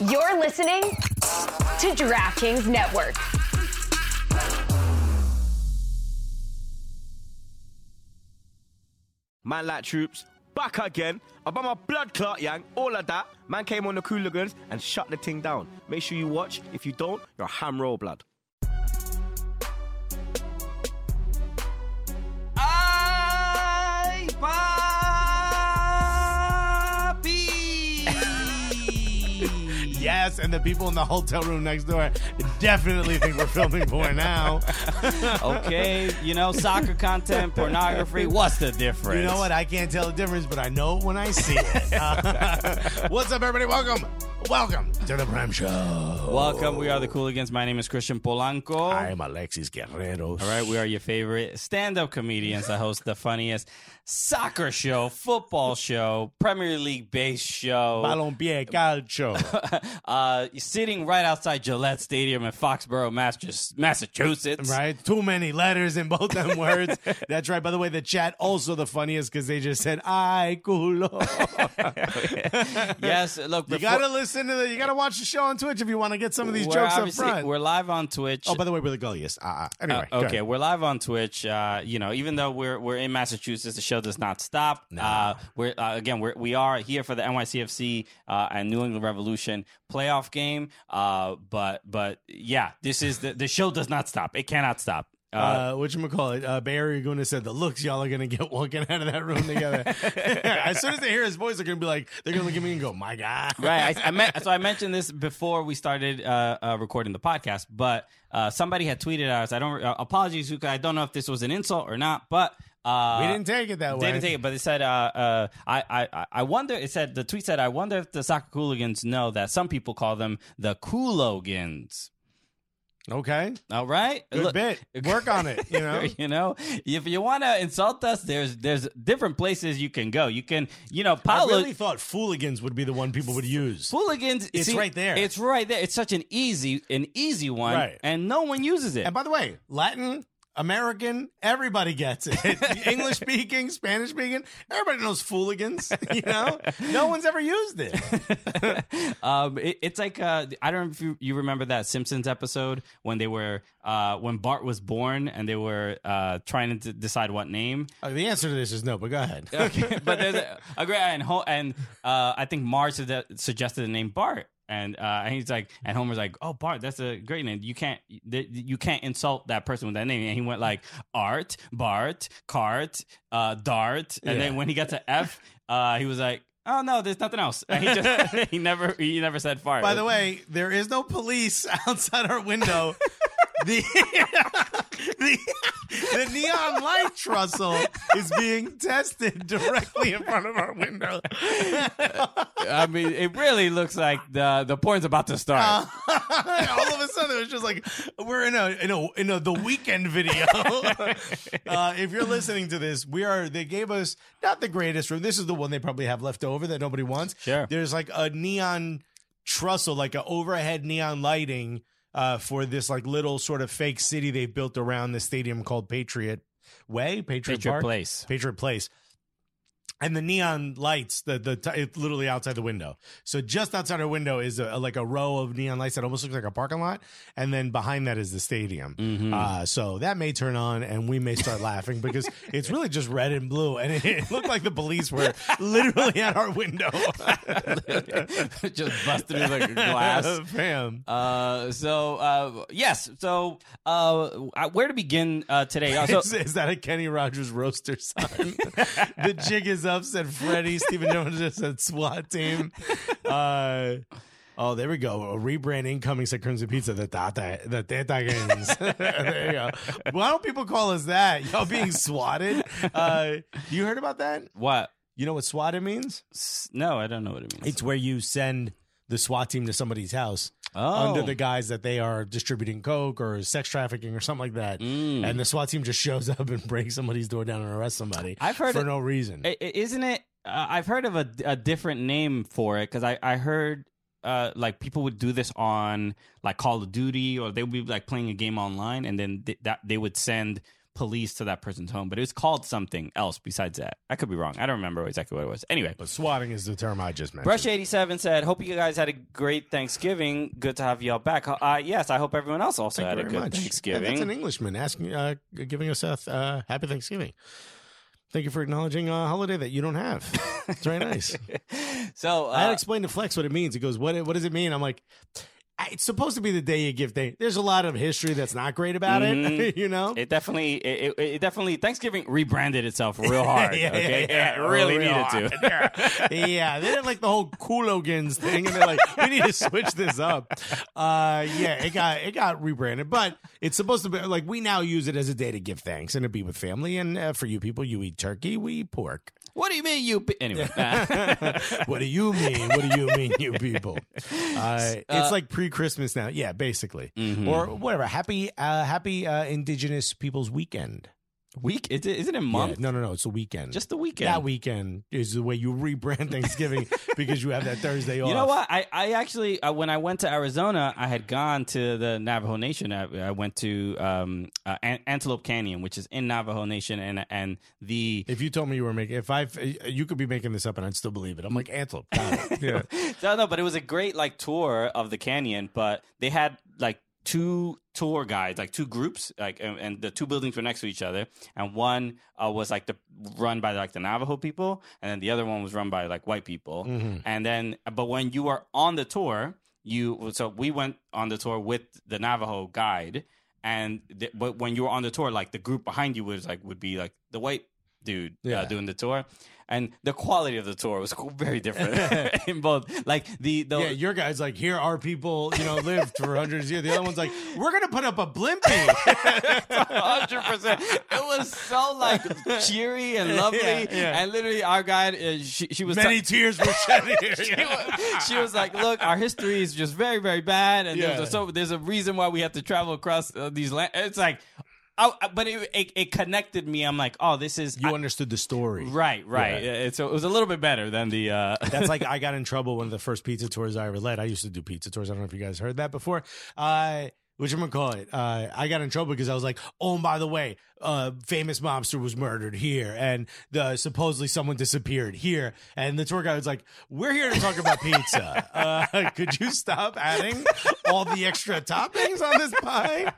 You're listening to DraftKings Network. Man like troops, back again. About my blood clot, yang, all of that. Man came on the Cooligans and shut the thing down. Make sure you watch. If you don't, you're a ham roll blood. Ay, papi! Yes, and the people in the hotel room next door definitely think we're filming porn now. Okay, soccer content, pornography, what's the difference? You know what? I can't tell the difference, but I know it when I see it. What's up, everybody? Welcome to the Prime Show. Welcome. We are the Cooligans. My name is Christian Polanco. I'm Alexis Guerreros. All right, we are your favorite stand-up comedians that host the funniest soccer show, football show, Premier League-based show. Balompié Calcio. Sitting right outside Gillette Stadium in Foxborough, Massachusetts. Right? Too many letters in both them words. That's right. By the way, the chat also the funniest because they just said, ay, culo. Yes, look. You got to listen to you got to watch the show on Twitch if you want to get some of these jokes up front. We're live on Twitch. Oh, by the way, we're the gulliest. Anyway. Okay, we're live on Twitch. Even though we're in Massachusetts, the show does not stop. No. We are here for the NYCFC and New England Revolution playoff game. But yeah, this is the show does not stop. It cannot stop. Whatchamacallit? Barry Guna said the looks y'all are going to get walking out of that room together. As soon as they hear his voice, they're going to be like, they're going to look at me and go, my God. Right. I mentioned this before we started recording the podcast, but somebody had tweeted at us. Apologies, because I don't know if this was an insult or not, but we didn't take it that way. Didn't take it, but it said, I wonder, the tweet said, I wonder if the soccer Cooligans know that some people call them the Coologans. Okay. All right. Good bit. Work on it, if you want to insult us, there's different places you can go. You can, I really thought Fooligans would be the one people would use. Fooligans. It's right there. It's right there. It's such an easy one. Right. And no one uses it. And by the way, Latin, American, everybody gets it. English speaking, Spanish speaking, everybody knows Fooligans. No one's ever used it. It's like I don't know if you remember that Simpsons episode when they were when Bart was born and they were trying to decide what name. The answer to this is no, but go ahead. Okay, but there's a great and I think Marge suggested the name Bart. And he's like, and Homer's like, oh, Bart, that's a great name. You can't insult that person with that name. And he went like Art, Bart, Cart, Dart. And then when he got to F, he was like, oh no, there's nothing else. And he never said fart. By the way, there is no police outside our window. The neon light trussle is being tested directly in front of our window. I mean, it really looks like the porn's about to start. All of a sudden, it's just like we're in a the weekend video. If you're listening to this, they gave us not the greatest room. This is the one they probably have left over that nobody wants. Sure. There's like a neon trussle, like an overhead neon lighting. For this like little sort of fake city they've built around the stadium called Patriot Place. Patriot Place. And the neon lights, it's literally outside the window. So just outside our window is like a row of neon lights that almost looks like a parking lot. And then behind that is the stadium. Mm-hmm. So that may turn on and we may start laughing because it's really just red and blue. And it looked like the police were literally at our window. Just busted through the glass. Fam. Yes. So where to begin today? Is that a Kenny Rogers roaster sign? The jig is up, said Freddie. Stephen Jones just said SWAT team. Oh, there we go. A rebrand incoming, said Crimson Pizza. The Tetagans. There you go. Why don't people call us that? Y'all being swatted? You heard about that? What? You know what swatted means? No, I don't know what it means. It's where you send the SWAT team to somebody's house under the guise that they are distributing coke or sex trafficking or something like that. And the SWAT team just shows up and breaks somebody's door down and arrests somebody for no reason. Isn't it? I've heard of a different name for it because I heard like people would do this on like Call of Duty, or they would be like playing a game online, and then they would send police to that person's home, but it was called something else besides that. I could be wrong. I don't remember exactly what it was. Anyway. But swatting is the term I just mentioned. Brush87 said, hope you guys had a great Thanksgiving. Good to have y'all back. Yes, I hope everyone else also had a good Thanksgiving. That's an Englishman asking, giving us a happy Thanksgiving. Thank you for acknowledging a holiday that you don't have. It's very nice. So I had to explain to Flex what it means. He goes, what does it mean? I'm like, it's supposed to be the day you give thanks. There's a lot of history that's not great about it, you know? It definitely, Thanksgiving rebranded itself real hard. It really needed to. Yeah, they did like the whole Coologans thing, and they're like, we need to switch this up. It got rebranded, but it's supposed to be like, we now use it as a day to give thanks and to be with family. And for you people, you eat turkey, we eat pork. What do you mean, Anyway. What do you mean? What do you mean, you people? It's like pre-Christmas now. Yeah, basically. Mm-hmm. Or whatever. Happy Indigenous Peoples Weekend. Is it a month? Yeah, no. It's a weekend. Just the weekend. That weekend is the way you rebrand Thanksgiving because you have that Thursday off. You know what? I actually, when I went to Arizona, I had gone to the Navajo Nation. I went to Antelope Canyon, which is in Navajo Nation, and the. If you told me you were making, you could be making this up, and I'd still believe it. I'm like, Antelope. Got it. Yeah. No, but it was a great like tour of the canyon. But they had like 2 tour guides, like 2 groups, like and the 2 buildings were next to each other, and one was like run by like the Navajo people, and then the other one was run by like white people. Mm-hmm. And then, but when you are on the tour, so we went on the tour with the Navajo guide, and but when you were on the tour, like the group behind you would be like the white dude doing the tour. And the quality of the tour was very different in both. Like your guy's like, here our people, lived for hundreds of years. The other one's like, we're gonna put up a blimpie. 100%. It was so like cheery and lovely. Yeah. And literally, our guide, she was many tears were shed here. She was like, look, our history is just very, very bad, and there's a reason why we have to travel across these lands. It's like. But it connected me. I'm like, oh, this is... You understood the story. Right. Yeah. So it was a little bit better than the... That's like, I got in trouble one of the first pizza tours I ever led. I used to do pizza tours. I don't know if you guys heard that before. Whatchamacallit? I got in trouble because I was like, oh, and by the way, famous mobster was murdered here, and supposedly someone disappeared here. And the tour guide was like, we're here to talk about pizza. Could you stop adding all the extra toppings on this pie?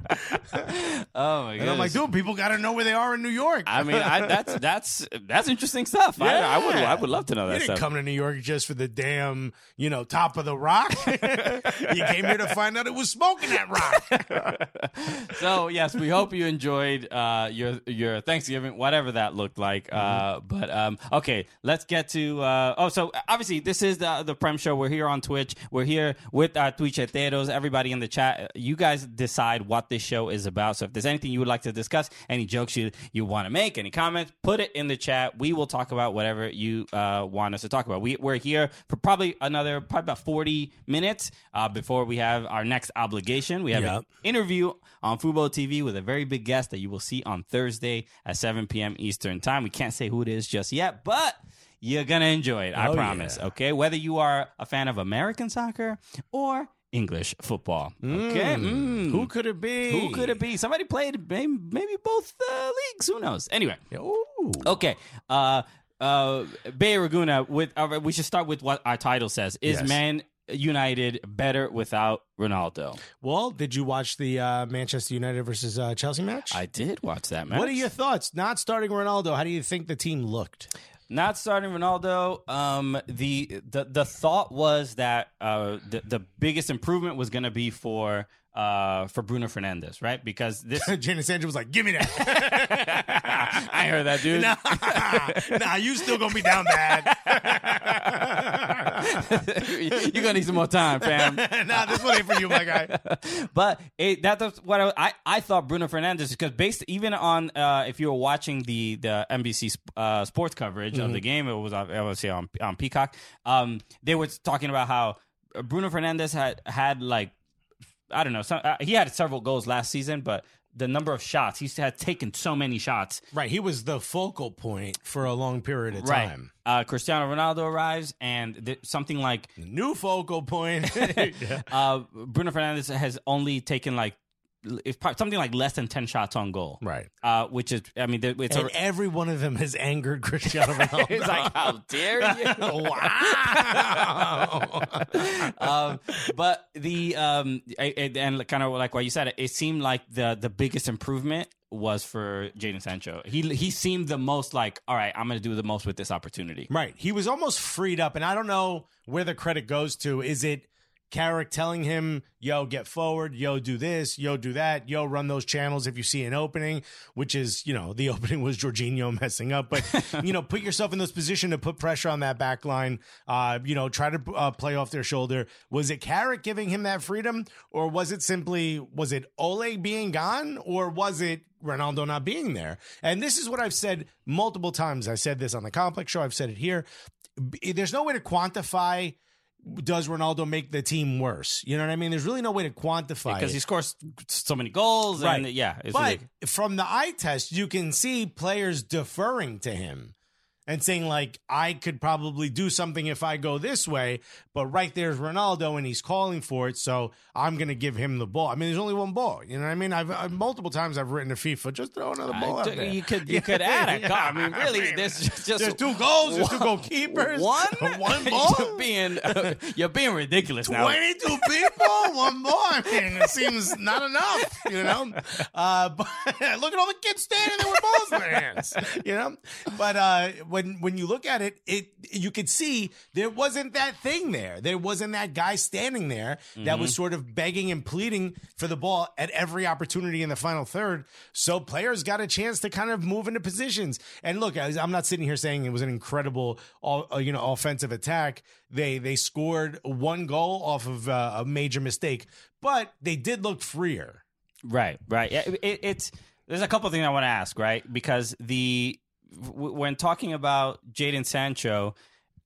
Oh my god! And I'm like, dude, people got to know where they are in New York. I mean, that's interesting stuff. Yeah. I would love to know that You stuff. didn't come to New York just for the damn, top of the rock. You came here to find out it was smoking that rock. So yes, we hope you enjoyed your Thanksgiving, whatever that looked like. But okay, let's get to. So obviously this is the Prem Show. We're here on Twitch. We're here with our Twitcheteros. Everybody in the chat, you guys decide what this show is about. So if there's anything you would like to discuss, any jokes you want to make, any comments, put it in the chat. We will talk about whatever you want us to talk about. We're here for probably about 40 minutes before we have our next obligation. We have an interview on Fubo TV with a very big guest that you will see on Thursday at 7 p.m. Eastern Time. We can't say who it is just yet, but you're going to enjoy it. I promise. Yeah. Okay. Whether you are a fan of American soccer or English football. Okay. Who could it be? Somebody played maybe both leagues. Who knows? Anyway. Ooh. Okay. Bay Raguna, we should start with what our title says. Is Man United better without Ronaldo? Well, did you watch the Manchester United versus Chelsea match? I did watch that match. What are your thoughts? Not starting Ronaldo, how do you think the team looked? Not starting Ronaldo. The thought was that the biggest improvement was going to be for Bruno Fernandes, right? Because this Jadon Sancho was like, "Give me that." I heard that, dude. Nah, you still gonna be down bad. You're gonna need some more time, fam. Nah, this one ain't for you, my guy. But that's what I thought. Bruno Fernandes, because based even on if you were watching the NBC sports coverage of the game, it was obviously on Peacock. They were talking about how Bruno Fernandes had like, I don't know, he had several goals last season, but the number of shots, he had taken so many shots. Right, he was the focal point for a long period of time. Cristiano Ronaldo arrives, and something like... New focal point. Bruno Fernandes has only taken like something like less than 10 shots on goal. Right. Which is, I mean, it's And every one of them has angered Cristiano Ronaldo. it's like, how dare you? Wow. But and kind of like what you said, it seemed like the biggest improvement was for Jadon Sancho. He seemed the most like, all right, I'm going to do the most with this opportunity. Right. He was almost freed up, and I don't know where the credit goes to. Is it Carrick telling him, yo, get forward, yo, do this, yo, do that, yo, run those channels if you see an opening, which is, the opening was Jorginho messing up. But, put yourself in this position to put pressure on that back line, try to play off their shoulder. Was it Carrick giving him that freedom, or was it Ole being gone, or was it Ronaldo not being there? And this is what I've said multiple times. I said this on the Complex Show. I've said it here. There's no way to quantify, does Ronaldo make the team worse? You know what I mean? There's really no way to quantify because it. he scores so many goals. Right. And yeah. It's but ridiculous. from the eye test, you can see players deferring to him and saying, like, I could probably do something if I go this way, but right there's Ronaldo and he's calling for it, so I'm going to give him the ball. I mean, there's only one ball. You know what I mean? I've multiple times I've written to FIFA, just throw another ball out there. You could add a goal. I mean, really, there's just there's 2 goals, there's 2 goalkeepers. One ball? You're being ridiculous now. 22 people, 1 ball. I mean, it seems not enough, But look at all the kids standing there with balls in their hands, But when you look at it, you could see there wasn't that thing there. There wasn't that guy standing there that was sort of begging and pleading for the ball at every opportunity in the final third. So players got a chance to kind of move into positions. And look, I'm not sitting here saying it was an incredible, offensive attack. They scored 1 goal off of a major mistake, but they did look freer. Right. Yeah, there's a couple of things I want to ask, right? Because when talking about Jadon Sancho,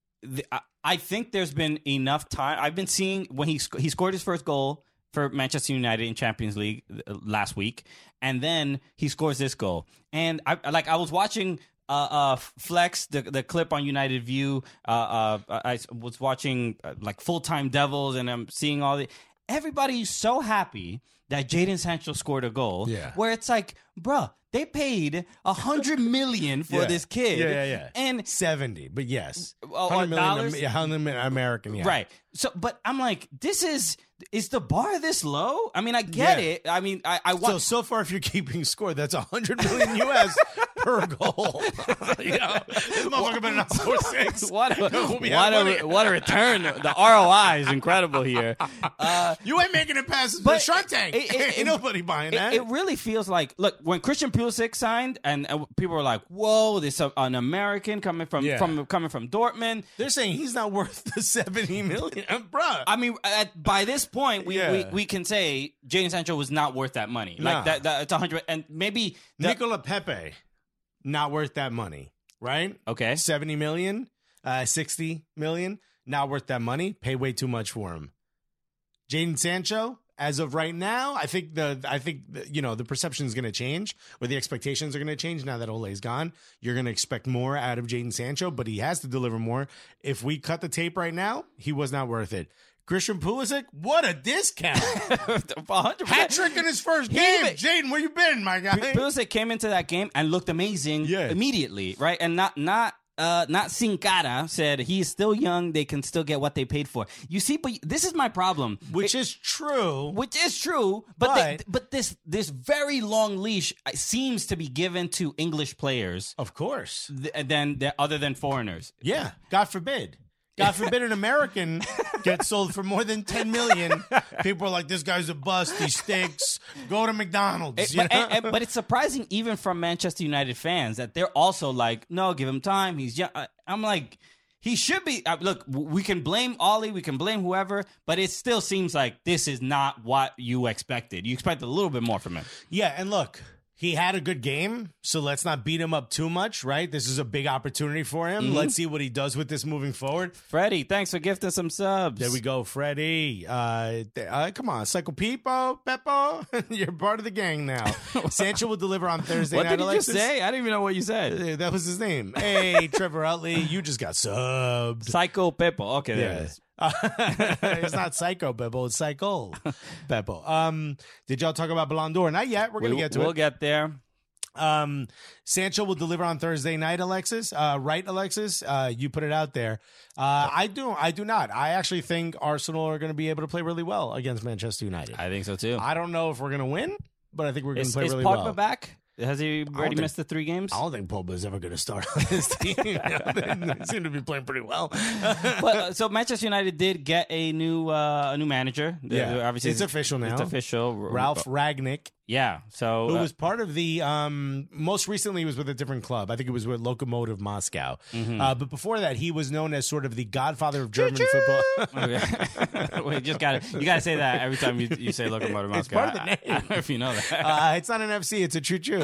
I think there's been enough time. I've been seeing when he scored his first goal for Manchester United in Champions League last week, and then he scores this goal. And I was watching Flex, the clip on United View. I was watching like Full Time Devils, and I'm seeing everybody's so happy that Jadon Sancho scored a goal. Yeah. Where it's like, bruh, they paid $100 million for this kid. Yeah. And 70, but yes. $100 million? $100 million American, yeah. Right. So, but I'm like, is the bar this low? I mean, I get it. I mean, I want. So far, if you're keeping score, that's $100 million US per goal. This motherfucker better not score 6. What a return. The ROI is incredible here. You ain't making it past the Shark Tank. Ain't nobody buying that. It really feels like, look, when Christian Pulisic signed, and people were like, "Whoa, this an American coming from Dortmund." They're saying he's not worth the $70 million, bruh. I mean, by this point, we can say Jadon Sancho was not worth that money. Like that it's 100, and maybe Nicola Pepe, not worth that money, right? Okay, 70 million, 60 million, not worth that money. Pay way too much for him. Jadon Sancho, as of right now, I think the perception is going to change, or the expectations are going to change now that Ole's gone. You're going to expect more out of Jadon Sancho, but he has to deliver more. If we cut the tape right now, he was not worth it. Christian Pulisic, what a discount! 100%. Hat trick in his first game. Jadon, where you been, my guy? Pulisic came into that game and looked amazing immediately, right? And not Sin Cara said he's still young. They can still get what they paid for. You see, but this is my problem. Which is true. But this very long leash seems to be given to English players, of course, other than foreigners. Yeah, God forbid. God forbid an American gets sold for more than $10 million. People are like, this guy's a bust. He stinks. Go to McDonald's. But it's surprising, even from Manchester United fans, that they're also like, no, give him time. He's young. I'm like, he should be. Look, we can blame Ollie. We can blame whoever. But it still seems like this is not what you expected. You expected a little bit more from him. Yeah, and look. He had a good game, so let's not beat him up too much, right? This is a big opportunity for him. Mm-hmm. Let's see what he does with this moving forward. Freddie, thanks for gifting some subs. There we go, Freddie. Come on, Psycho Peppo, you're part of the gang now. Sancho will deliver on Thursday night. What did you Alexis. just say? I didn't even know what you said. That was his name. Hey, Trevor Utley, you just got subbed. Psycho Peppo. Okay, there it is. It's not Psycho Beppo, it's Psycho Beppo. Did y'all talk about Ballon d'Or? Not yet. We're going to get to We'll it. get there. Sancho will deliver on Thursday night, Alexis. Right, Alexis? You put it out there. I do not. I actually think Arsenal are going to be able to play really well against Manchester United. I think so too. I don't know if we're going to win, but I think we're going to play really Pogba well. back? Has he already think- missed the 3 games? I don't think Pogba is ever going to start on this team. They seem to be playing pretty well. But so Manchester United did get a new manager. Obviously it's official now. It's official. Ralph Ragnick, Yeah. So who was part of the most recently he was with a different club. I think it was with Lokomotiv Moscow. But before that, he was known as sort of the godfather of German football. Wait, you got to say that every time you say Lokomotiv Moscow. It's part of the name. I don't know if you know that. It's not an FC, it's a choo-choo.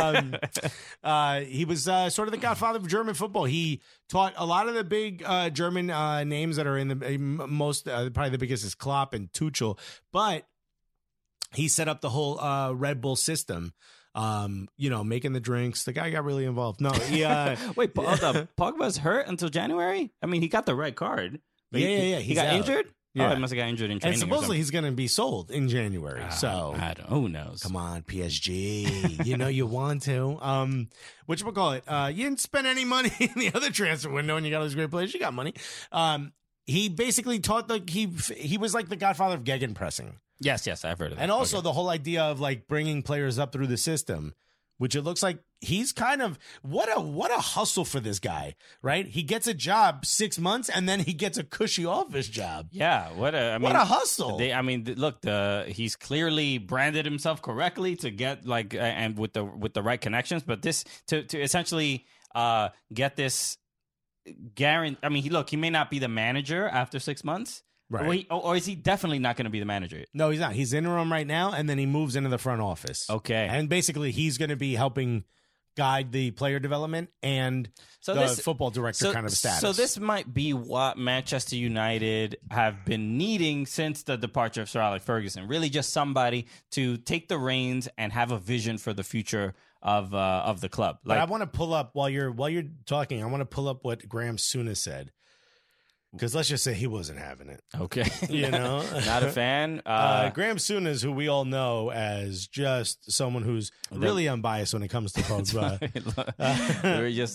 He was sort of the godfather of German football. He taught a lot of the big German names that are in the most, probably the biggest is Klopp and Tuchel. But he set up the whole Red Bull system, making the drinks. The guy got really involved. No, he, Wait, hold up. Pogba's hurt until January? I mean, he got the red card. But Yeah. He He's got out. injured? Yeah. Oh, he must have got injured in and training. supposedly he's going to be sold in January. So I don't. Who knows? come on, PSG. You know you want to. Whatchamacallit? You didn't spend any money in the other transfer window and you got all these great players. You got money. He basically taught he was like the godfather of gegenpressing. Yes, I've heard of that. And also Okay. the whole idea of like bringing players up through the system, which it looks like he's kind of what a hustle for this guy, right? He gets a job 6 months and then he gets a cushy office job. Yeah, what a hustle. Look, he's clearly branded himself correctly to get and with the right connections, but this to essentially get this guarantee. I mean, he may not be the manager after 6 months. Right. Or is he definitely not going to be the manager? No, he's not. He's interim right now, and then he moves into the front office. Okay. And basically, he's going to be helping guide the player development and football director kind of status. So this might be what Manchester United have been needing since the departure of Sir Alex Ferguson. Really just somebody to take the reins and have a vision for the future of the club. But I want to pull up, while you're talking, I want to pull up what Graham Souness said. Because let's just say he wasn't having it. Okay. You know? Not a fan. Graham Souness, who we all know as just someone who's really unbiased when it comes to Pogba. They're just,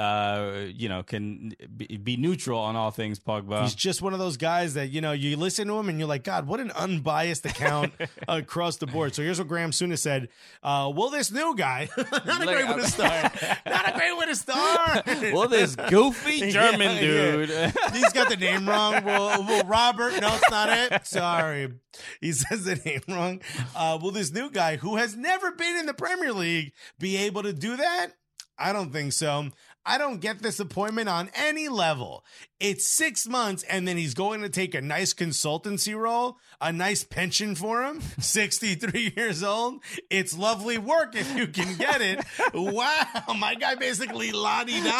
can be neutral on all things Pogba. He's just one of those guys that, you listen to him and you're like, God, what an unbiased account across the board. So here's what Graham Souness said. Well, this new guy, not a great way to start. Not a great way to start. Well, this goofy German dude. He's got the name wrong. Well, Robert, no, it's not it. Sorry. He says the name wrong. Will this new guy who has never been in the Premier League be able to do that? I don't think so. I don't get this appointment on any level. It's 6 months, and then he's going to take a nice consultancy role, a nice pension for him, 63 years old. It's lovely work if you can get it. Wow, my guy basically la-di-da.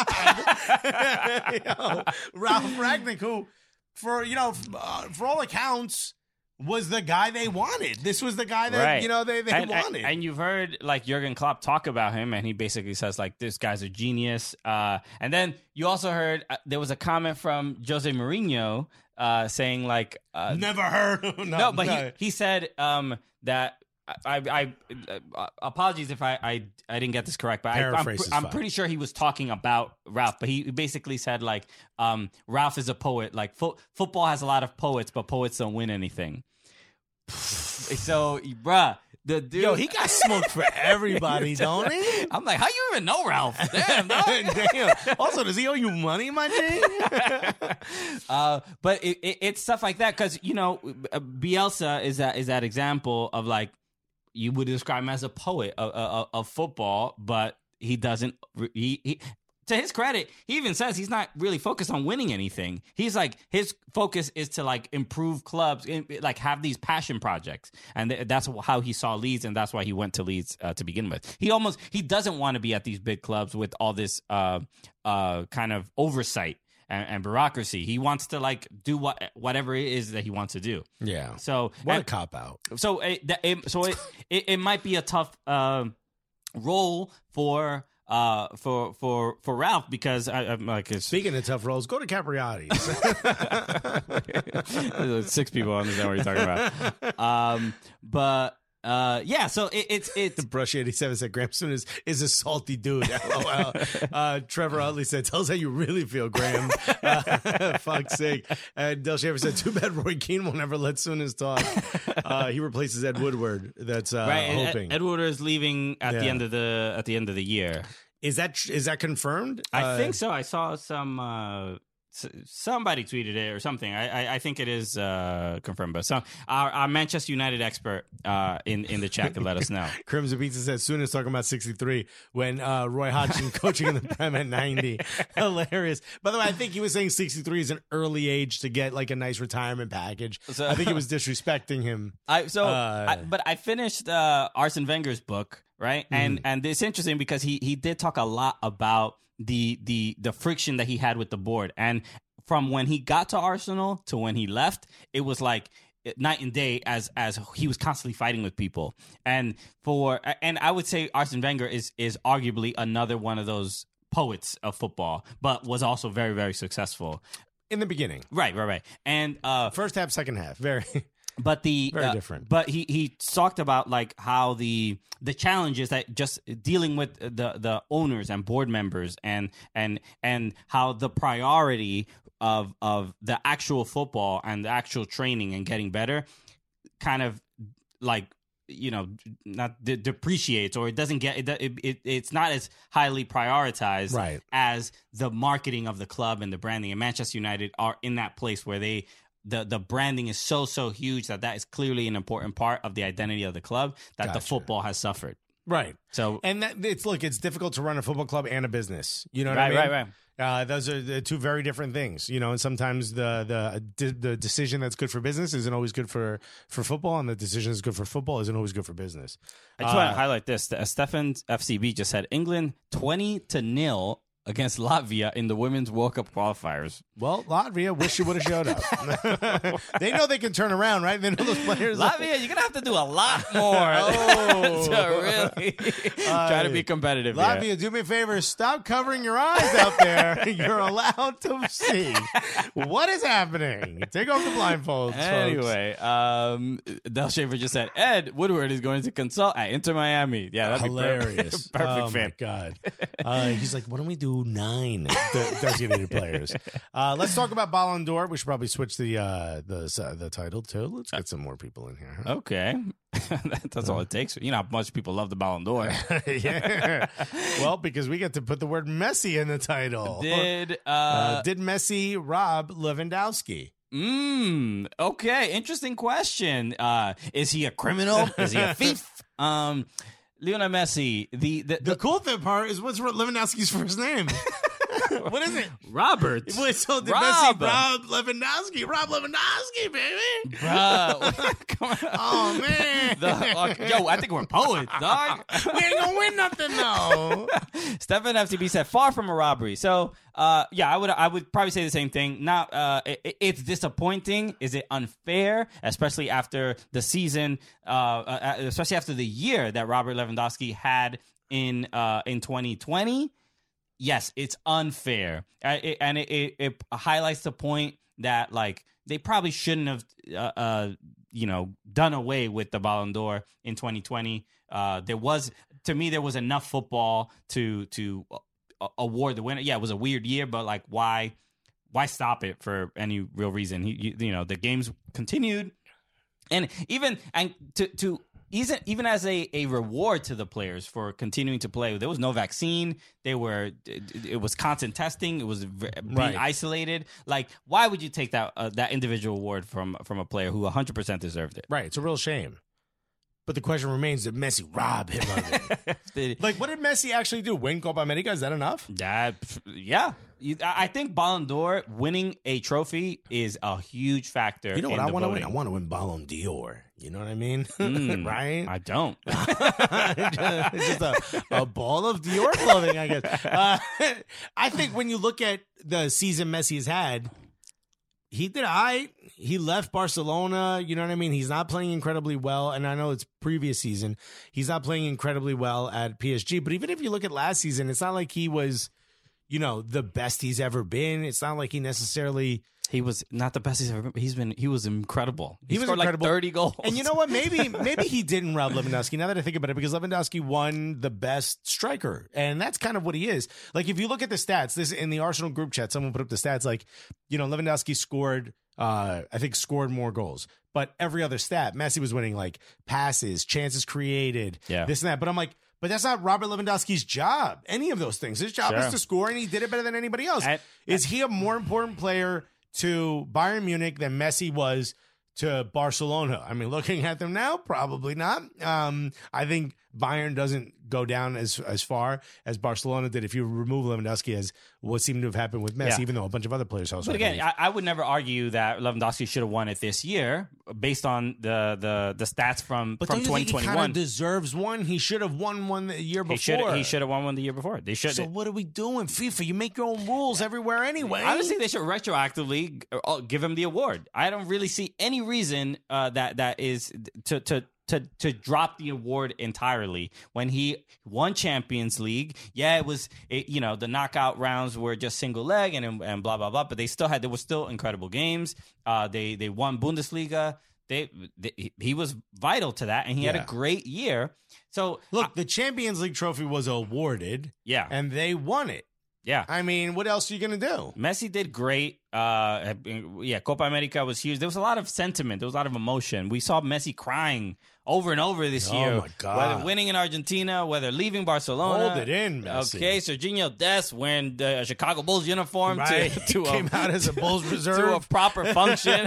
Ralph Ragnick, who, for all accounts, was the guy they wanted. This was the guy that, they wanted. And you've heard, Jurgen Klopp talk about him, and he basically says, this guy's a genius. And then you also heard there was a comment from Jose Mourinho saying, never heard of him. No, but he said that I apologies if I didn't get this correct, but I'm pretty sure he was talking about Ralph, but he basically said Ralph is a poet. Football has a lot of poets, but poets don't win anything. So, bruh, the dude, he got smoked for everybody, don't he? I'm like, how you even know Ralph? Damn, dog. Damn. Also, does he owe you money, my G? But it's stuff like that because Bielsa is that example of you would describe him as a poet of football, but he doesn't. He to his credit, he even says he's not really focused on winning anything. He's his focus is to improve clubs, have these passion projects, and that's how he saw Leeds, and that's why he went to Leeds to begin with. He doesn't want to be at these big clubs with all this kind of oversight and bureaucracy. He wants to do whatever it is that he wants to do. Yeah. So what a cop out. So it might be a tough role for Ralph because I'm like Speaking of tough roles, go to Capriati's. there's 6 people understand what you're talking about. But yeah, so it's Brush 87 said Graham Soon is a salty dude. LOL. Trevor Utley said, "Tell us how you really feel, Graham." Fuck's sake. And Del Shaver said, "Too bad Roy Keane won't ever let Sooners talk." He replaces Ed Woodward. That's right. hoping. Ed Woodward is leaving at the end of the year. Is that confirmed? I think so. I saw some. Somebody tweeted it or something. I think it is confirmed. But our Manchester United expert in the chat could let us know. Crimson Pizza says Sooners talking about 63 when Roy Hodgson coaching in the Prem at 90. Hilarious. By the way, I think he was saying 63 is an early age to get like a nice retirement package. So, I think he was disrespecting him. But I finished Arsene Wenger's book, right? And it's interesting because he did talk a lot about the friction that he had with the board, and from when he got to Arsenal to when he left, it was like night and day as he was constantly fighting with people. And I would say Arsene Wenger is arguably another one of those poets of football, but was also very, very successful in the beginning. Right. And first half, second half, very very different. But he talked about like how the challenges that just dealing with the owners and board members and how the priority of the actual football and the actual training and getting better kind of like, you know, not depreciates, or it doesn't get it's not as highly prioritized as the marketing of the club and the branding. And Manchester United are in that place where the branding is so huge that is clearly an important part of the identity of the club that the football has suffered. Right. So, and it's difficult to run a football club and a business. You know what I mean? Right. Those are the two very different things, you know, and sometimes the decision that's good for business isn't always good for football, and the decision that's good for football isn't always good for business. I just want to highlight this. Stefan FCB just said England 20-0 against Latvia in the Women's World Cup qualifiers. Well, Latvia wish you would have showed up. They know they can turn around, right? They know those players. Latvia, you're going to have to do a lot more to really try to be competitive. Latvia, do me a favor. Stop covering your eyes out there. You're allowed to see what is happening. Take off the blindfolds, anyway, Del Shaver just said, Ed Woodward is going to consult at Inter Miami. Yeah, that'd hilarious. Be perfect oh, fit. My God. He's like, why don't we do 9 designated players? Let's talk about Ballon d'Or. We should probably switch the title too. Let's get some more people in here. Huh? Okay. That's all it takes. You know how much people love the Ballon d'Or. Yeah. Well, because we get to put the word Messi in the title. Did Messi rob Lewandowski? Okay. Interesting question. Is he a criminal? Is he a thief? Lionel Messi. The cool thing part is what's Lewandowski's first name? What is it? Robert. Wait, so did Messi rob Lewandowski? Rob Lewandowski, baby. Bro. Oh, man. Yo, I think we're poets, dog. We ain't gonna win nothing, though. Stefan FTB said, far from a robbery. So, yeah, I would probably say the same thing. Now, it's disappointing. Is it unfair? Especially after the season, especially after the year that Robert Lewandowski had in 2020. Yes, it's unfair, and it highlights the point that like they probably shouldn't have, done away with the Ballon d'Or in 2020. There was enough football to award the winner. Yeah, it was a weird year, but like why stop it for any real reason? The games continued, and even as a reward to the players for continuing to play, there was no vaccine. It was constant testing. It was being isolated. Like, why would you take that individual award from a player who 100% deserved it? Right. It's a real shame. But the question remains, did Messi rob him of it? Like, what did Messi actually do? Win Copa America? Is that enough? Yeah. I think Ballon d'Or, winning a trophy, is a huge factor. You know what I want to win? I want to win Ballon d'Or. You know what I mean? Right? I don't. It's just a ball of Dior clothing, I guess. I think when you look at the season Messi has had, He did all right. He left Barcelona. You know what I mean? He's not playing incredibly well. And I know it's previous season. He's not playing incredibly well at PSG. But even if you look at last season, it's not like he was, the best he's ever been. It's not like he necessarily... He was not the best he's ever been. He was incredible. He was scored incredible. like 30 goals. And you know what? Maybe he didn't rob Lewandowski, now that I think about it, because Lewandowski won the best striker. And that's kind of what he is. Like, if you look at the stats, this in the Arsenal group chat, someone put up the stats, like, Lewandowski scored more goals. But every other stat, Messi was winning, like, passes, chances created, this and that. But I'm like, but that's not Robert Lewandowski's job, any of those things. His job is to score, and he did it better than anybody else. Is he a more important player to Bayern Munich than Messi was to Barcelona? I mean, looking at them now, probably not. I think Bayern doesn't go down as far as Barcelona did if you remove Lewandowski, as what seemed to have happened with Messi, even though a bunch of other players also. But again, I would never argue that Lewandowski should have won it this year based on the stats from 2021. But don't you think he kind of deserves one? He should have won one the year before. He should have won one the year before. They should. So what are we doing, FIFA? You make your own rules everywhere anyway. Honestly, they should retroactively give him the award. I don't really see any reason that is to drop the award entirely when he won Champions League. Yeah, it was the knockout rounds were just single leg and blah blah blah, but there were still incredible games. They won Bundesliga. He was vital to that, and he had a great year. So look, the Champions League trophy was awarded, and they won it. Yeah. I mean, what else are you going to do? Messi did great. Copa America was huge. There was a lot of sentiment. There was a lot of emotion. We saw Messi crying over and over this year. Oh, my God. Whether winning in Argentina, whether leaving Barcelona. Hold it in, Messi. Okay, Serginho Dest wearing the Chicago Bulls uniform to came out as a Bulls reserve. To a proper function.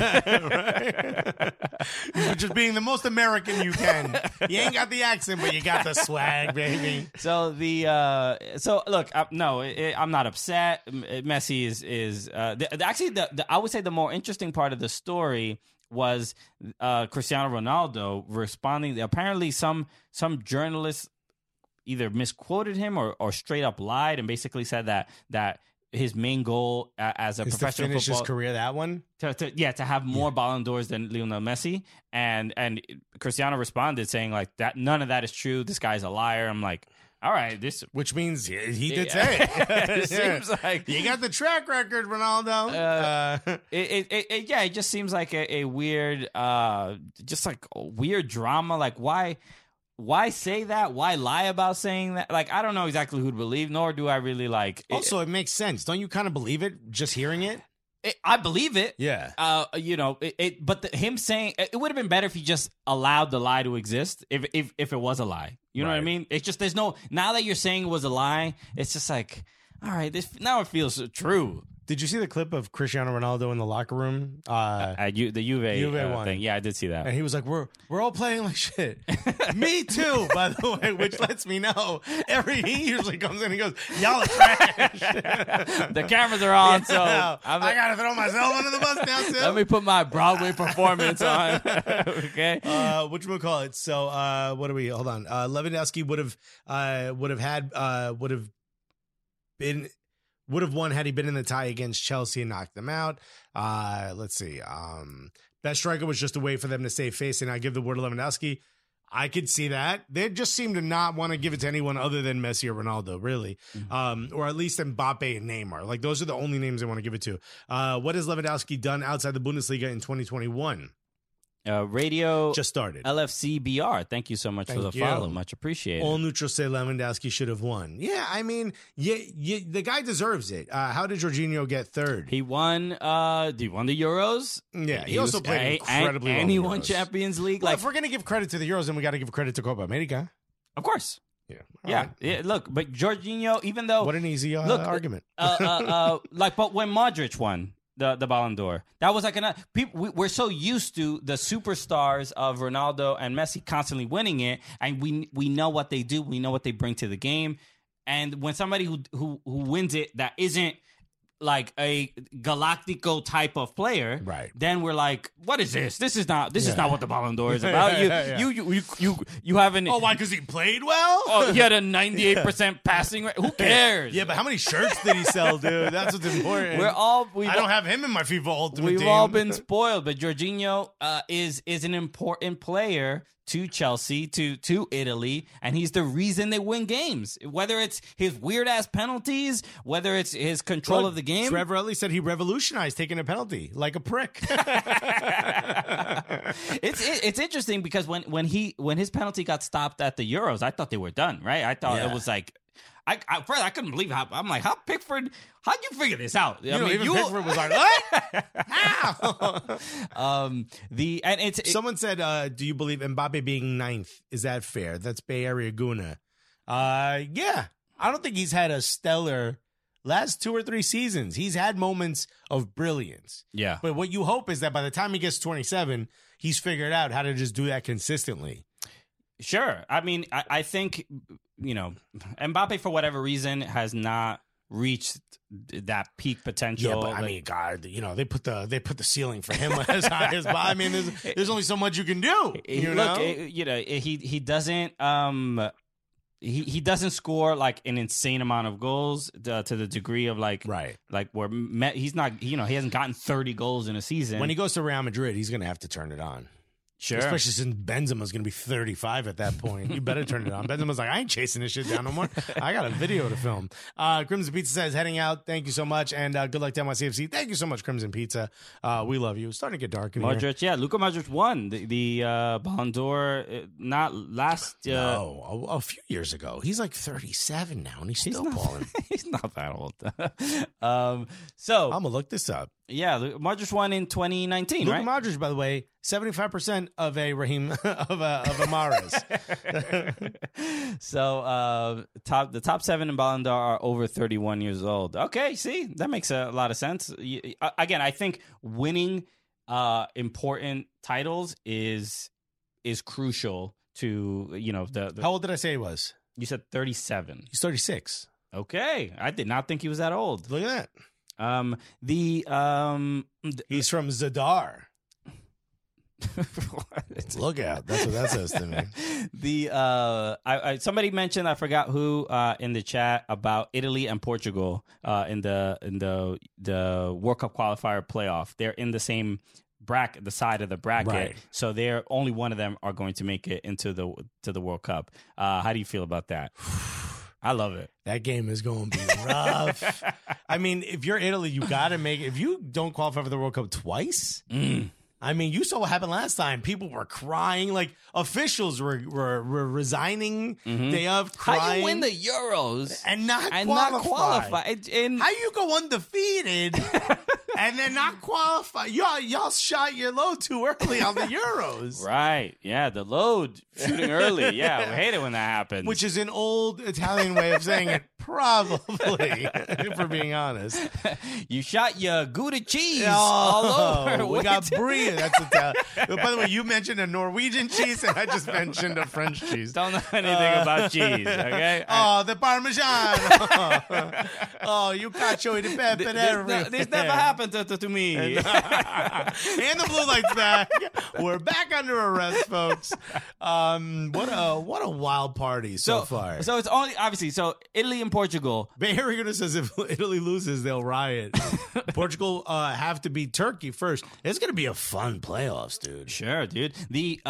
Just being the most American you can. You ain't got the accent, but you got the swag, baby. So look, I'm not upset. Messi is actually I would say the more interesting part of the story was Cristiano Ronaldo responding. Apparently, some journalists either misquoted him or straight up lied and basically said that his main goal as a professional to finish football, his career, that one, to have more Ballon d'Ors than Lionel Messi, and Cristiano responded saying like that none of that is true. This guy's a liar. I'm like, all right, which means he did say it. It seems like you got the track record, Ronaldo. It just seems like a weird, just like a weird drama. Like why say that? Why lie about saying that? Like, I don't know exactly who to believe, nor do I really like. Also, it makes sense. Don't you kind of believe it just hearing it? I believe it. Yeah. But him saying it would have been better if he just allowed the lie to exist. If it was a lie, you know what I mean? It's just there's no, now that you're saying it was a lie, it's just like, all right, now it feels true. Did you see the clip of Cristiano Ronaldo in the locker room? The Juve one thing. Yeah, I did see that. And he was like, "We're all playing like shit." Me too, by the way, which lets me know he usually comes in and he goes, "Y'all are trash." The cameras are on, so I gotta throw myself under the bus now too. Let me put my Broadway performance on. Okay. Whatchamacallit? So what do we? Hold on. Lewandowski would have won had he been in the tie against Chelsea and knocked them out. Let's see. Best striker was just a way for them to save face, and I give the word to Lewandowski. I could see that. They just seem to not want to give it to anyone other than Messi or Ronaldo, really. Or at least Mbappe and Neymar. Like, those are the only names they want to give it to. What has Lewandowski done outside the Bundesliga in 2021? Radio just started. LFCBR. Thank you so much for the follow. Much appreciated. All neutrals say Lewandowski should have won. Yeah, I mean, the guy deserves it. How did Jorginho get third? He won. He won the Euros. Yeah, he also played incredibly well. And he won Champions League. Well, if we're gonna give credit to the Euros, then we got to give credit to Copa America. Of course. Yeah. Yeah. Look, but Jorginho, even though what an easy argument. But when Modric won the Ballon d'Or, that was like we're so used to the superstars of Ronaldo and Messi constantly winning it, and we know what they do, we know what they bring to the game, and when somebody who wins it that isn't like a Galactico type of player, Right. then we're like, what is this? This is not what the Ballon d'Or is about. Yeah. You haven't. Oh, why? Because he played well? Oh, he had a 98% passing rate. Who cares? Yeah, but how many shirts did he sell, dude? That's what's important. I don't have him in my FIFA Ultimate We've Team. all been spoiled, but Jorginho is an important player to Chelsea, to Italy, and he's the reason they win games. Whether it's his weird ass penalties, whether it's his control of the game. Trevor Utley said he revolutionized taking a penalty like a prick. It's interesting because when his penalty got stopped at the Euros, I thought they were done. Right? I thought it was like. First, I couldn't believe I'm like, how'd you figure this out? Pickford was like, what? How? Someone said, do you believe Mbappe being 9th? Is that fair? That's Bay Area Guna. Yeah. I don't think he's had a stellar last 2 or 3 seasons. He's had moments of brilliance. Yeah. But what you hope is that by the time he gets 27, he's figured out how to just do that consistently. Sure. I mean, I think, Mbappe, for whatever reason, has not reached that peak potential. Yeah, but I mean, God, they put the ceiling for him as high as. I mean, there's only so much you can do. He doesn't. He doesn't score like an insane amount of goals to the degree of like where he's not. He hasn't gotten 30 goals in a season. When he goes to Real Madrid, he's going to have to turn it on. Sure. Especially since Benzema's going to be 35 at that point. You better turn it on. Benzema's like, I ain't chasing this shit down no more. I got a video to film. Crimson Pizza says, heading out. Thank you so much. And good luck to NYCFC. Thank you so much, Crimson Pizza. We love you. It's starting to get dark in here. Yeah. Luka Modric won the Ballon d'Or not last... No, a few years ago. He's like 37 now, and he's still balling. He's not that old. So I'm going to look this up. Yeah, Modric won in 2019, Luka right? Modric, by the way, 75% of a Raheem of a Mahrez. So the top 7 in Ballon d'Or are over 31 years old. Okay, see, that makes a lot of sense. Again, I think winning important titles is crucial to the. How old did I say he was? You said 37. He's 36. Okay, I did not think he was that old. Look at that. He's from Zadar. Look out! That's what that says to me. Somebody mentioned, I forgot who, in the chat about Italy and Portugal in the World Cup qualifier playoff. They're in the same bracket, the side of the bracket, right. So they're only one of them are going to make it into the World Cup. How do you feel about that? I love it. That game is going to be rough. I mean, if you're Italy, you got to make it. If you don't qualify for the World Cup twice, I mean, you saw what happened last time. People were crying. Like, officials were resigning. They have crying. How you win the Euros and not qualify? How you go undefeated and then not qualify? Y'all shot your load too early on the Euros. Right. Yeah, the load shooting early. Yeah, we hate it when that happens. Which is an old Italian way of saying it, probably, for being honest. You shot your Gouda cheese all over. We got brie. That's Italian. By the way, you mentioned a Norwegian cheese, and I just mentioned a French cheese. Don't know anything about cheese, okay? Oh, the Parmesan. You cacio e pepe everywhere. This never happened to me. And the blue light's back. We're back under arrest, folks. What a wild party so far. So it's only, obviously, so Italy and Portugal. Bay Area says if Italy loses, they'll riot. Portugal have to beat Turkey first. It's going to be a fun playoffs, dude. Sure, dude. This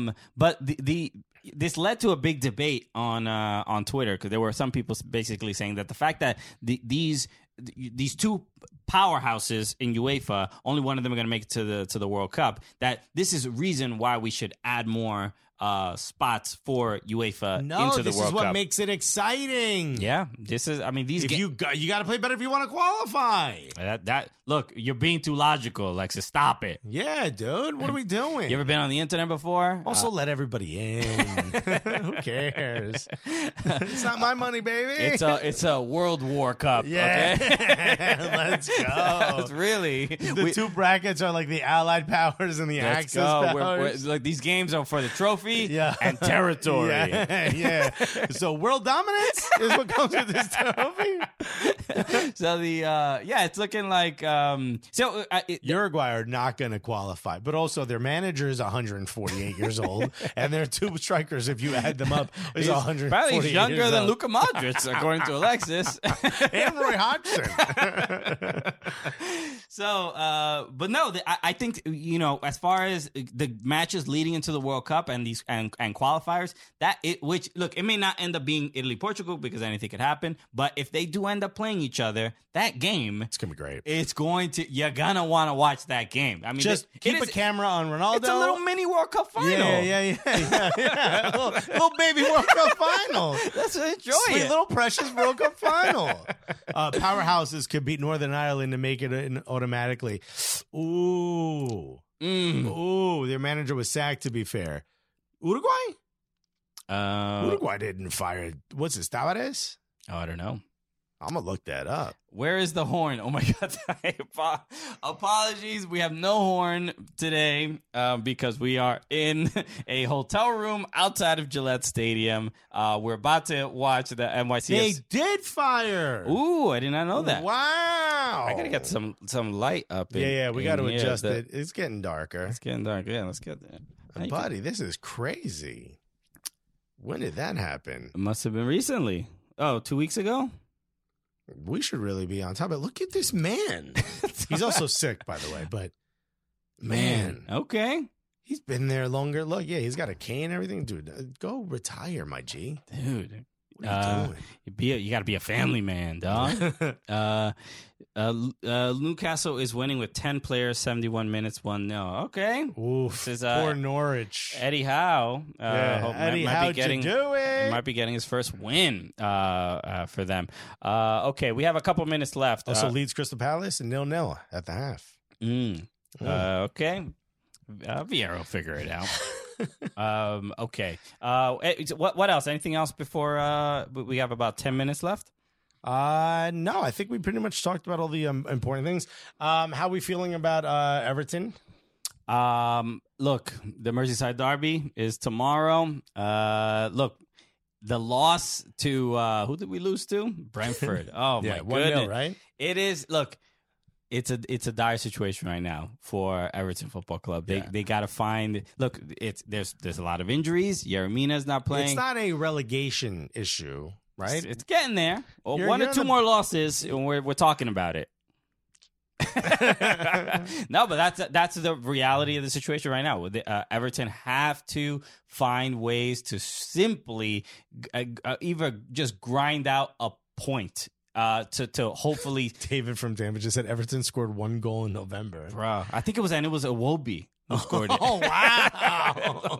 led to a big debate on Twitter because there were some people basically saying that the fact that these two powerhouses in UEFA, only one of them are going to make it to the World Cup, that this is a reason why we should add more spots for UEFA into the World Cup. This is what makes it exciting. Yeah, this is. I mean, these. You got to play better if you want to qualify. Look, you're being too logical, Alexis. Stop it. Yeah, dude. What are we doing? You ever been on the internet before? Also, let everybody in. Who cares? It's not my money, baby. It's a World War Cup. Yeah. Okay? Let's go. It's really the two brackets are like the Allied powers and the Axis powers. Like these games are for the trophy and territory. Yeah. So world dominance is what comes with this trophy. So it's looking like Uruguay are not going to qualify, but also their manager is 148 years old, and their two strikers, if you add them up, is 148 probably he's younger years than old. Luka Modric, according to Alexis. And Roy Hodgson. So, but no, I think, as far as the matches leading into the World Cup and these and qualifiers, it may not end up being Italy-Portugal because anything could happen, but if they do end up playing each other, that game, It's going to be great. you're gonna want to watch that game. I mean, Just keep a camera on Ronaldo. It's a little mini World Cup final. Yeah. little baby World Cup final. Let's enjoy Sweet it. little precious World Cup final. Powerhouses could beat Northern Ireland to make it in automatically. Ooh. Ooh, their manager was sacked, to be fair. Uruguay? Uruguay didn't fire. What's this, Tavares? I don't know. I'm going to look that up. Where is the horn? Oh my God. Apologies. We have no horn today because we are in a hotel room outside of Gillette Stadium. We're about to watch the NYCFC. They did fire. Ooh, I did not know that. Wow. I got to get some light up. We got to in here. adjust it. It's getting darker. It's getting dark. Yeah, let's get that. Buddy, this is crazy. When did that happen? It must have been recently. Oh, 2 weeks ago? We should really be on top of it. Look at this man. He's also sick, by the way, but man. Okay. He's been there longer. Look, yeah, he's got a cane and everything. Dude, go retire, my G. Dude. What are you doing? You got to be a family man, dog. Newcastle is winning with 10 players, 71 minutes, 1-0. Okay. Oof. This is, poor Norwich. Eddie Howe. Eddie, how'd you do it? Might be getting his first win for them. Okay, we have a couple minutes left. Also leads Crystal Palace and 0-0 at the half. Okay. Vieira will figure it out. Okay. What else? Anything else before we have about 10 minutes left? No, I think we pretty much talked about all the important things. How are we feeling about Everton? Look, the Merseyside derby is tomorrow. Look, the loss to who did we lose to? Brentford. Oh my goodness, 1-0, right? It is. Look, it's a dire situation right now for Everton Football Club. They got to find. Look, there's a lot of injuries. Yeremina's not playing. It's not a relegation issue, right? It's getting there. One or two more losses, and we're talking about it. No, but that's the reality of the situation right now. Everton have to find ways to simply either just grind out a point to hopefully. David from Damage just said Everton scored 1 goal in November. Bro, I think it was Iwobi who scored it. Oh wow!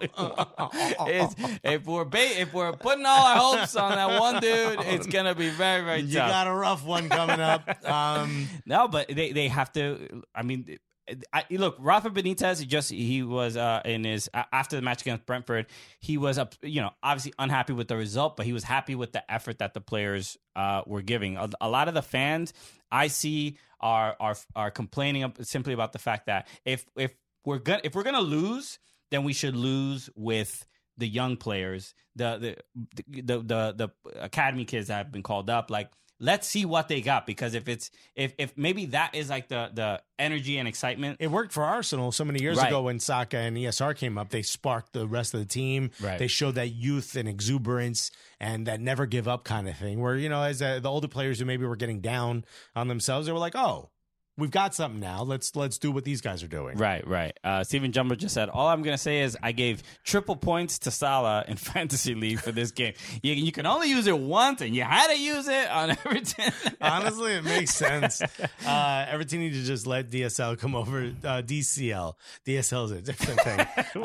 If we're putting all our hopes on that one dude, it's gonna be very, very tough. You got a rough one coming up. No, but they have to. I mean. Look, Rafa Benitez. He was in his after the match against Brentford. He was obviously unhappy with the result, but he was happy with the effort that the players were giving. A lot of the fans I see are complaining simply about the fact that if we're gonna lose, then we should lose with the young players, the academy kids that have been called up. Like, let's see what they got, because if maybe that is like the energy and excitement. It worked for Arsenal so many years ago when Saka and ESR came up. They sparked the rest of the team. Right. They showed that youth and exuberance and that never give up kind of thing. Where as the older players who maybe were getting down on themselves, they were like, "Oh, we've got something now. Let's do what these guys are doing." Right. Stephen Jumbo just said, all I'm going to say is I gave triple points to Salah in Fantasy League for this game. You can only use it once, and you had to use it on Everton. Honestly, it makes sense. Everton need to just let DSL come over. DCL. DSL is a different thing.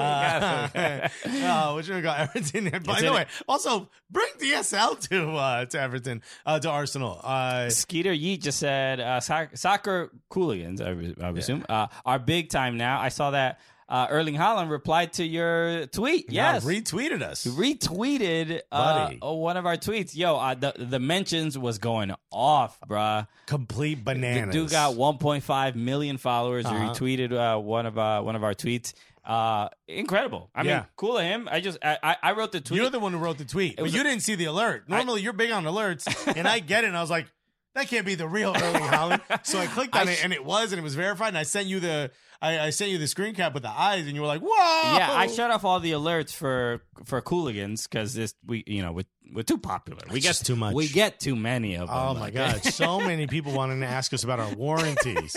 What should we call Everton? By the way, also bring DSL to Everton, to Arsenal. Skeeter Yeet just said, soccer Cooligans, I assume, are big time now. I saw that Erling Haaland replied to your tweet. Yes. Retweeted us. Retweeted one of our tweets. Yo, the mentions was going off, bruh. Complete bananas. The dude got 1.5 million followers. He retweeted one of our tweets. Incredible. I mean, cool of him. I wrote the tweet. You're the one who wrote the tweet, but you didn't see the alert. Normally, you're big on alerts, and I get it. And I was like, that can't be the real Erling Haaland. So I clicked on it, and it was verified. And I sent you the screen cap with the eyes, and you were like, "Whoa!" Yeah, I shut off all the alerts for Cooligans because we're too popular. We get too much. We get too many of them. Oh my God! So many people wanting to ask us about our warranties.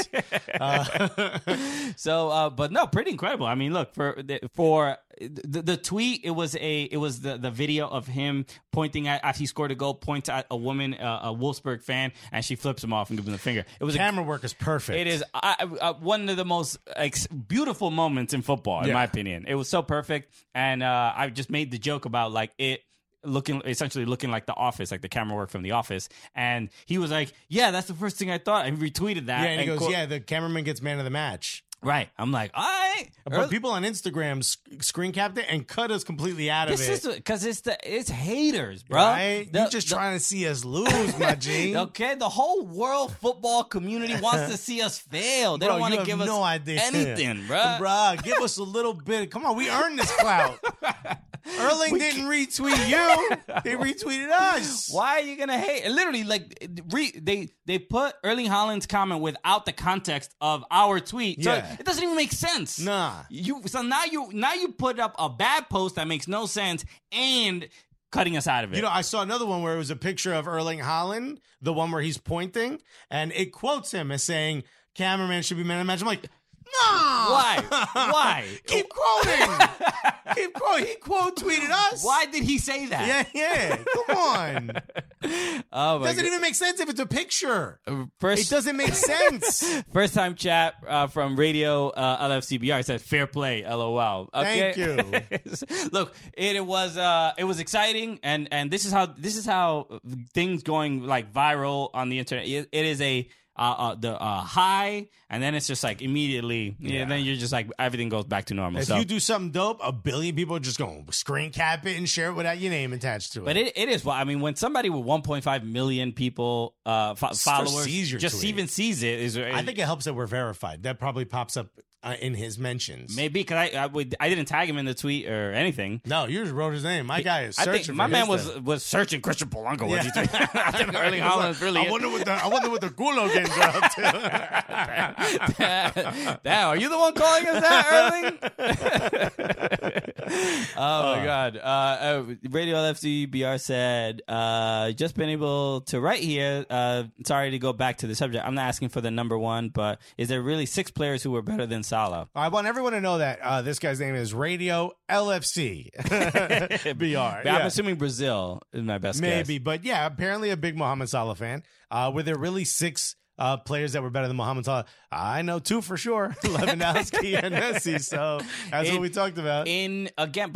But no, pretty incredible. I mean, look for the tweet. It was the video of him pointing at after he scored a goal, points at a woman, a Wolfsburg fan, and she flips him off and gives him the finger. It was camera work is perfect. It is one of the most beautiful moments in football, in my opinion. It was so perfect, and I just made the joke about like it. Essentially looking like The Office, like the camera work from The Office. And he was like, yeah, that's the first thing I thought. I retweeted that. Yeah, and he goes, the cameraman gets man of the match. Right. I'm like, all right. But people on Instagram screen capped it and cut us completely out of it. Because it's haters, bro. Right? You're just trying to see us lose, my G. Okay? The whole world football community wants to see us fail. They don't want to give us anything, bro. Bro, give us a little bit. Come on, we earned this clout. Erling didn't retweet you. They retweeted us. Why are you gonna hate? Literally, like they put Erling Haaland's comment without the context of our tweet, so it doesn't even make sense. Nah. So now you put up a bad post that makes no sense and cutting us out of it. You know, I saw another one where it was a picture of Erling Haaland, the one where he's pointing, and it quotes him as saying, "Cameraman should be man of the match." I'm like, no. Why? Keep quoting. He quote tweeted us. Why did he say that? Yeah. Come on. Oh my doesn't even make sense if it's a picture. It doesn't make sense. First time chat from Radio LFCBR said fair play, LOL. Okay? Thank you. Look, it was exciting, and this is how things going like viral on the internet. It is the high, and then it's just like immediately, then you're just like everything goes back to normal. If you do something dope, 1 billion people are just going to screen cap it and share it without your name attached to it. But it is, well, I mean, when somebody with 1.5 million people followers just even sees it, I think it helps that we're verified. That probably pops up in his mentions. Maybe because I didn't tag him in the tweet or anything. No, you just wrote his name. My guy is searching. I think my man was searching Christian Polanco. Yeah. I think Erling Haaland really. I wonder what the Gulogans are up to. Damn, are you the one calling us that, Erling? Oh my God! Radio LFC BR said, "Just been able to write here. Sorry to go back to the subject. I'm not asking for the number one, but is there really 6 players who were better than Salah?" I want everyone to know that this guy's name is Radio LFC BR. Yeah. I'm assuming Brazil is my best guess. Maybe, but yeah, apparently a big Mohamed Salah fan. Were there really 6 players that were better than Mohamed Salah? I know 2 for sure, Lewandowski and Messi. So that's what we talked about. In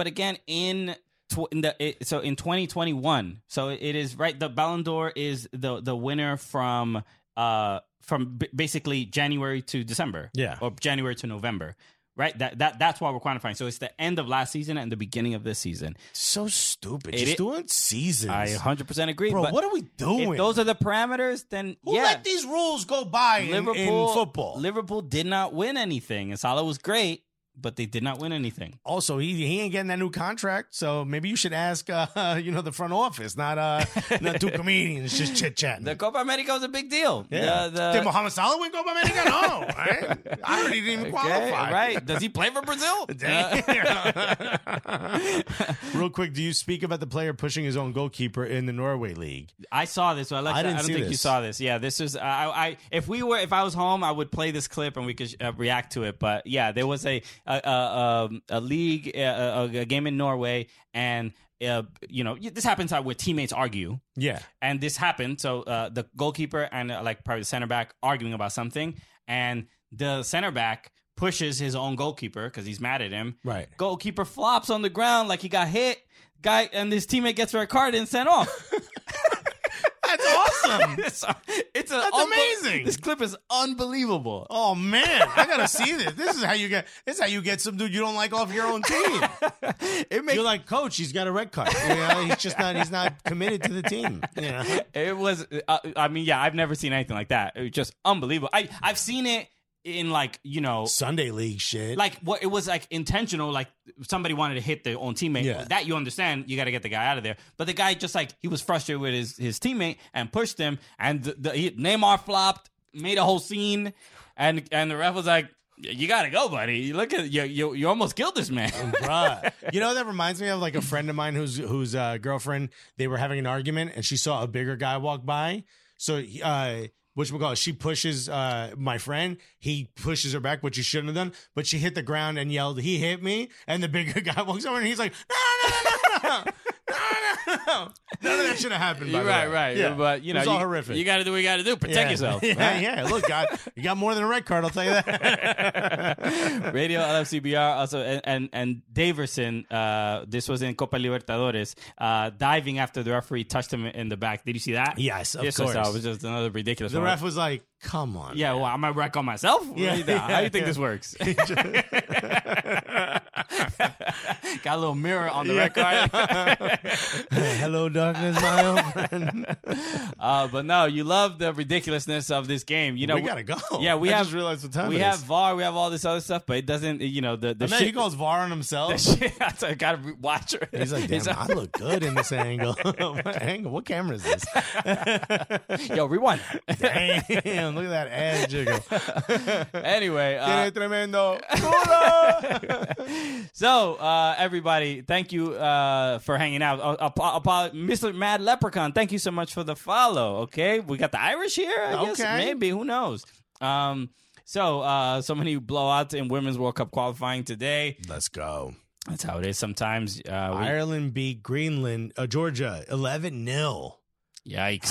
2021, so it is right. The Ballon d'Or is the winner from basically January to December, or January to November, right? That's why we're quantifying. So it's the end of last season and the beginning of this season. So stupid. Just doing seasons. I 100% agree. Bro, but what are we doing? If those are the parameters, then who let these rules go by in football? Liverpool did not win anything, and Salah was great, but they did not win anything. Also, he ain't getting that new contract, so maybe you should ask, the front office, not 2 comedians just chit-chatting. The Copa America was a big deal. Yeah. Did Mohamed Salah win Copa America? No. Right? I already didn't even qualify. Right. Does he play for Brazil? Real quick, do you speak about the player pushing his own goalkeeper in the Norway League? I saw this. So I don't think you saw this. Yeah, this is. If I was home, I would play this clip and we could react to it. But yeah, there was a league, a game in Norway, and this happens where teammates argue. Yeah, and this happened. So the goalkeeper and probably the center back arguing about something, and the center back pushes his own goalkeeper because he's mad at him. Right, goalkeeper flops on the ground like he got hit. Guy and his teammate gets red card and sent off. That's awesome. That's amazing. This clip is unbelievable. Oh man, I gotta see this. This is how you get some dude you don't like off your own team. You're like, coach, he's got a red card. He's not committed to the team. It was. I've never seen anything like that. It was just unbelievable. I've seen it in like, you know, Sunday league shit. like what it was like intentional, like somebody wanted to hit their own teammate. Yeah. That you understand, you got to get the guy out of there. But the guy just like he was frustrated with his teammate and pushed him, and Neymar flopped, made a whole scene, and the ref was like, "You got to go, buddy. Look at you almost killed this man." Bruh. You know, that reminds me of like a friend of mine whose girlfriend, they were having an argument and she saw a bigger guy walk by. So, she pushes my friend. He pushes her back, which he shouldn't have done. But she hit the ground and yelled, "He hit me!" And the bigger guy walks over and he's like, "No. None of that should have happened. By the way. Right. Yeah. But you know, It was all horrific. You got to do what you got to do. Protect yourself. Yeah. Look, you got more than a red card. I'll tell you that. Radio LFCBR also and Daverson. This was in Copa Libertadores. Diving after the referee touched him in the back. Did you see that? Yes, of This course. was just another ridiculous. The one. ref was like, "Come on." Yeah, well, I'm a wreck on myself. Yeah. How do you think this works? Got a little mirror on the red card. Hello, darkness, my old friend. But no, you love the ridiculousness of this game. You know, We gotta go. Yeah, we I have. just realized what time we it have is. VAR. We have all this other stuff, but it doesn't. You know, the And then shit. he calls VAR on himself. the shit I gotta watch it. He's like, "Damn, I look good in this angle." What angle? What camera is this? Yo, rewind. Damn, look at that edge. Anyway, Tiene tremendo. so everybody, thank you for hanging out. Mr. Mad Leprechaun, thank you so much for the follow. Okay, we got the Irish here. I guess Okay. maybe, who knows. So many blowouts in Women's World Cup qualifying today. Let's go. That's how it is sometimes. Ireland beat Greenland, Georgia, 11-0. Yikes.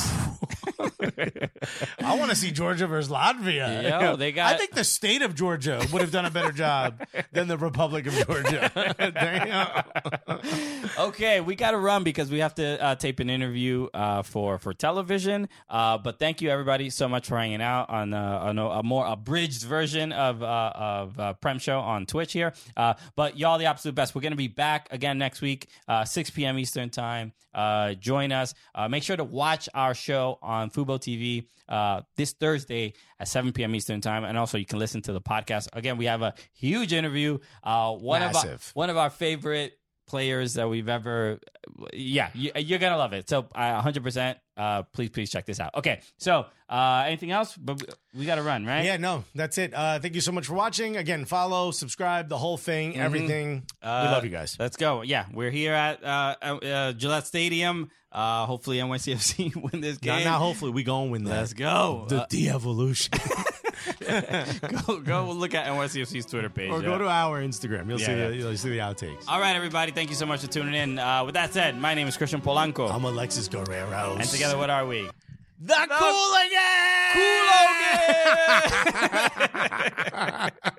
I want to see Georgia versus Latvia. Yo, they got- I think the state of Georgia would have done a better job than the Republic of Georgia. Damn. Okay, we got to run because we have to tape an interview for television. But thank you everybody so much for hanging out on a more abridged version of Prem Show on Twitch here. But y'all the absolute best. We're gonna be back again next week, 6 p.m. Eastern time. Join us. Make sure to watch our show on Fubo TV this Thursday at 7 p.m. Eastern time, and also you can listen to the podcast. Again, we have a huge interview. Massive. One of our favorite players that we've ever. Yeah, you're gonna love it. So 100%. Please check this out. Okay, so anything else? But we got to run, right? Yeah, no, that's it. Thank you so much for watching. Again, follow, subscribe, the whole thing, everything. We love you guys. Let's go. Yeah, we're here at Gillette Stadium. Hopefully NYCFC win this game. Now, hopefully, we gonna win that. Let's go. The de-evolution. Go look at NYCFC's Twitter page. Or go to our Instagram. You'll Yeah. you'll see the outtakes. All right, everybody. Thank you so much for tuning in. With that said, my name is Christian Polanco. I'm Alexis Guerrero. And together, what are we? The Cool Again! Cool again!